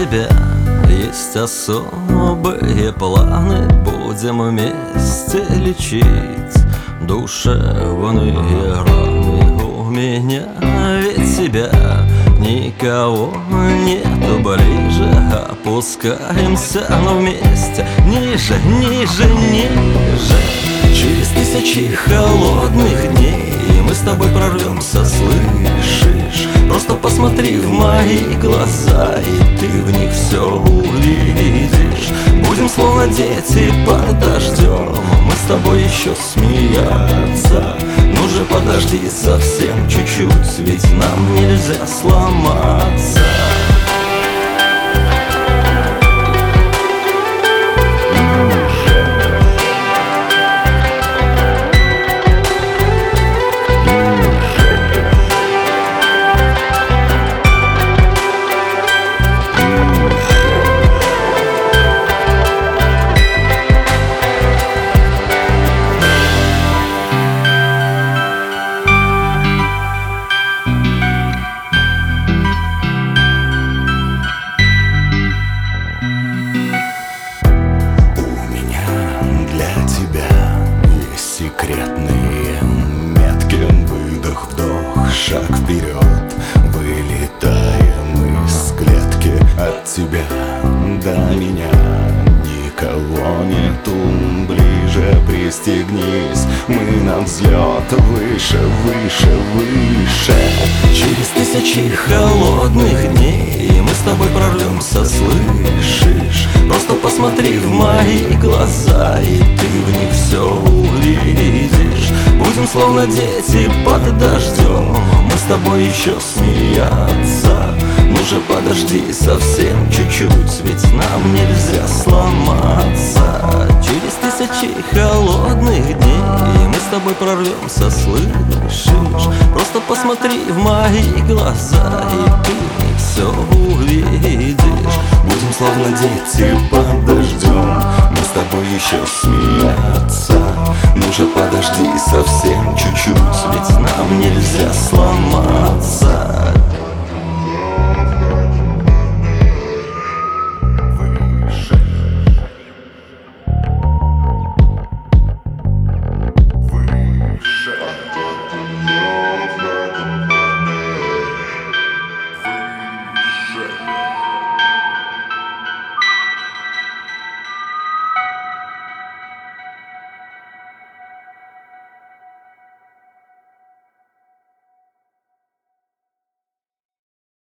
тебя есть особые планы. Будем вместе лечить душевные раны. У меня ведь тебя никого нету ближе. Опускаемся, но вместе ниже, ниже, ниже. Через тысячи холодных дней мы с тобой прорвемся, слышишь? Просто посмотри в мои глаза, и ты в них все увидишь. Будем словно дети под дождем, мы с тобой еще смеяться. Ну же подожди совсем чуть-чуть, ведь нам нельзя сломаться. Секретные метки, выдох, вдох, шаг вперед. Вылетаем из клетки. От тебя до меня никого нету ближе. Пристегнись, мы на взлет, выше, выше, выше. Через тысячи холодных дней мы с тобой прорвемся, слышишь? Просто посмотри в мои глаза, и ты в них все увидишь. Будем словно дети под дождем, мы с тобой еще смеяться. Ну же подожди совсем чуть-чуть, ведь нам нельзя сломаться. Через тысячи холодных дней мы с тобой прорвемся, слышишь? Просто посмотри в мои глаза, и ты в них все увидишь. Будем словно дети под дождем, мы с тобой еще смеяться. Ну же подожди совсем чуть-чуть, ведь нам нельзя сломаться.